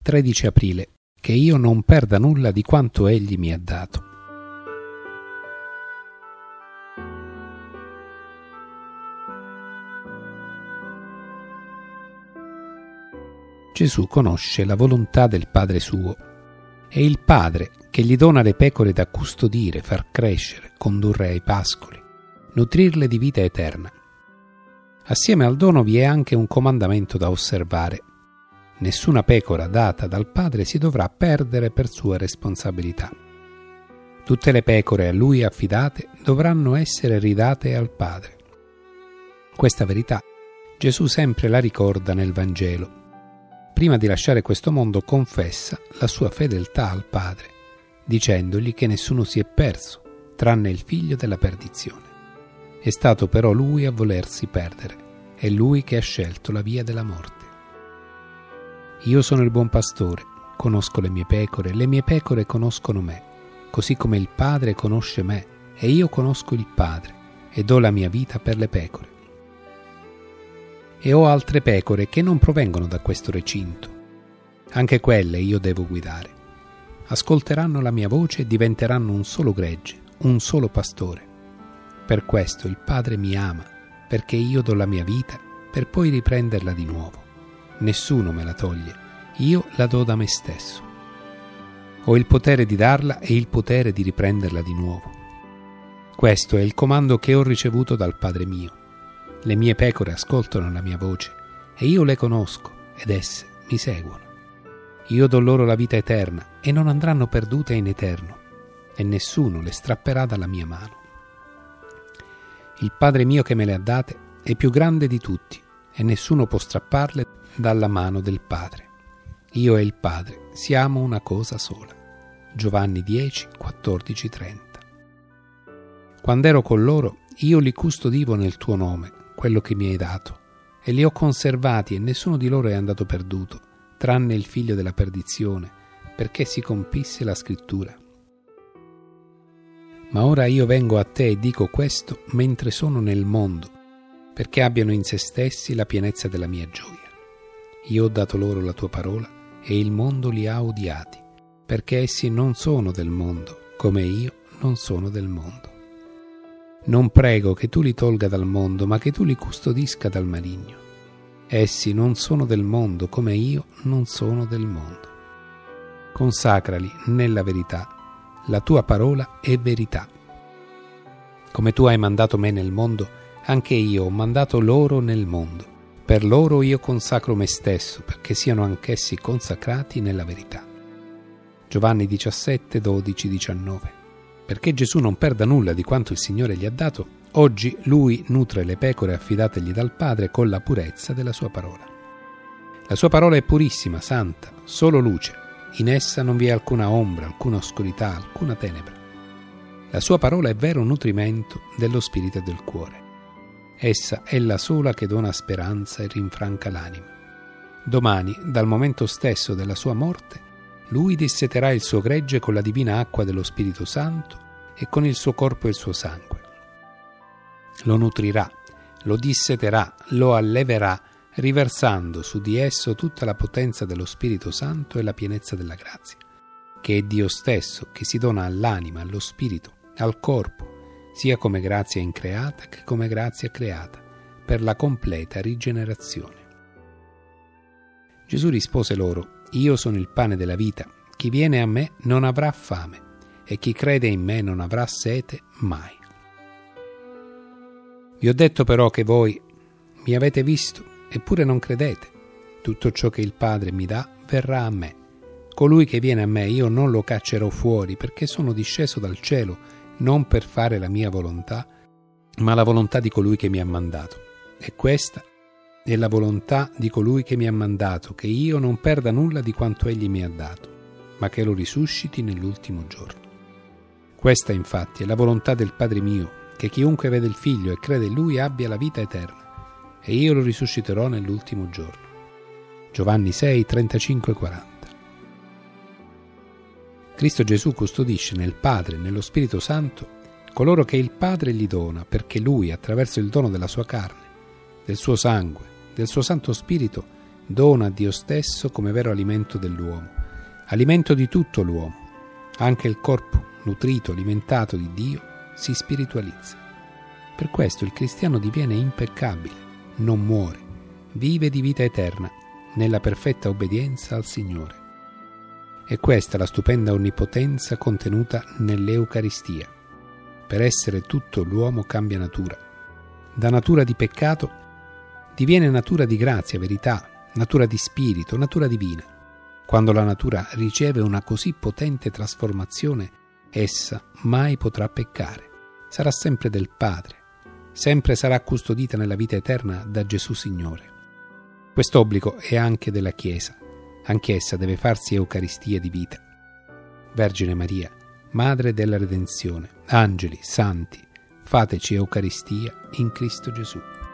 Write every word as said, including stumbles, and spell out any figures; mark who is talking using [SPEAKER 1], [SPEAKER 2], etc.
[SPEAKER 1] tredici aprile, che io non perda nulla di quanto Egli mi ha dato. Gesù conosce la volontà del Padre suo. È il Padre che gli dona le pecore da custodire, far crescere, condurre ai pascoli, nutrirle di vita eterna. Assieme al dono vi è anche un comandamento da osservare. Nessuna pecora data dal Padre si dovrà perdere per sua responsabilità. Tutte le pecore a Lui affidate dovranno essere ridate al Padre. Questa verità Gesù sempre la ricorda nel Vangelo. Prima di lasciare questo mondo confessa la sua fedeltà al Padre, dicendogli che nessuno si è perso, tranne il figlio della perdizione. È stato però Lui a volersi perdere, è Lui che ha scelto la via della morte. Io sono il buon pastore, conosco le mie pecore, le mie pecore conoscono me, così come il Padre conosce me, e io conosco il Padre, e do la mia vita per le pecore. E ho altre pecore che non provengono da questo recinto. Anche quelle io devo guidare. Ascolteranno la mia voce e diventeranno un solo gregge, un solo pastore. Per questo il Padre mi ama, perché io do la mia vita per poi riprenderla di nuovo. Nessuno me la toglie, io la do da me stesso. Ho il potere di darla e il potere di riprenderla di nuovo. Questo è il comando che ho ricevuto dal Padre mio. Le mie pecore ascoltano la mia voce, e io le conosco, ed esse mi seguono. Io do loro la vita eterna, e non andranno perdute in eterno, e nessuno le strapperà dalla mia mano. Il Padre mio che me le ha date è più grande di tutti, e nessuno può strapparle dalla mano del Padre. Io e il Padre siamo una cosa sola. Giovanni dieci, quattordici, trenta. Quando ero con loro, io li custodivo nel tuo nome, quello che mi hai dato, e li ho conservati e nessuno di loro è andato perduto, tranne il figlio della perdizione, perché si compisse la scrittura. Ma ora io vengo a te e dico questo mentre sono nel mondo, perché abbiano in se stessi la pienezza della mia gioia. Io ho dato loro la tua parola e il mondo li ha odiati, perché essi non sono del mondo, come io non sono del mondo. Non prego che tu li tolga dal mondo, ma che tu li custodisca dal maligno. Essi non sono del mondo, come io non sono del mondo. Consacrali nella verità. La tua parola è verità. Come tu hai mandato me nel mondo, anche io ho mandato loro nel mondo. Per loro io consacro me stesso, perché siano anch'essi consacrati nella verità. Giovanni diciassette, dodici, diciannove. Perché Gesù non perda nulla di quanto il Signore gli ha dato, oggi Lui nutre le pecore affidategli dal Padre con la purezza della sua parola. La sua parola è purissima, santa, solo luce. In essa non vi è alcuna ombra, alcuna oscurità, alcuna tenebra. La sua parola è vero nutrimento dello spirito e del cuore. Essa è la sola che dona speranza e rinfranca l'anima. Domani, dal momento stesso della sua morte, Lui disseterà il suo gregge con la divina acqua dello Spirito Santo e con il suo corpo e il suo sangue. Lo nutrirà, lo disseterà, lo alleverà, riversando su di esso tutta la potenza dello Spirito Santo e la pienezza della grazia, che è Dio stesso che si dona all'anima, allo spirito, al corpo, sia come grazia increata che come grazia creata, per la completa rigenerazione. Gesù rispose loro: Io sono il pane della vita, chi viene a me non avrà fame, e chi crede in me non avrà sete mai. Vi ho detto però che voi mi avete visto, eppure non credete. Tutto ciò che il Padre mi dà verrà a me. Colui che viene a me io non lo caccerò fuori, perché sono disceso dal cielo non per fare la mia volontà, ma la volontà di colui che mi ha mandato. E questa è la volontà di colui che mi ha mandato, che io non perda nulla di quanto egli mi ha dato, ma che lo risusciti nell'ultimo giorno. Questa infatti è la volontà del Padre mio, che chiunque vede il Figlio e crede in Lui abbia la vita eterna, e io lo risusciterò nell'ultimo giorno. Giovanni sei, trentacinque, quaranta. Cristo Gesù custodisce nel Padre e nello Spirito Santo coloro che il Padre gli dona, perché Lui, attraverso il dono della sua carne, del suo sangue, del suo Santo Spirito, dona a Dio stesso come vero alimento dell'uomo, alimento di tutto l'uomo. Anche il corpo, nutrito, alimentato di Dio, si spiritualizza. Per questo il cristiano diviene impeccabile, non muore, vive di vita eterna, nella perfetta obbedienza al Signore. E questa è la stupenda onnipotenza contenuta nell'Eucaristia. Per essere tutto l'uomo cambia natura. Da natura di peccato diviene natura di grazia, verità, natura di spirito, natura divina. Quando la natura riceve una così potente trasformazione, essa mai potrà peccare. Sarà sempre del Padre, sempre sarà custodita nella vita eterna da Gesù Signore. Questo obbligo è anche della Chiesa. Anch'essa deve farsi Eucaristia di vita. Vergine Maria, Madre della Redenzione, angeli, santi, fateci Eucaristia in Cristo Gesù.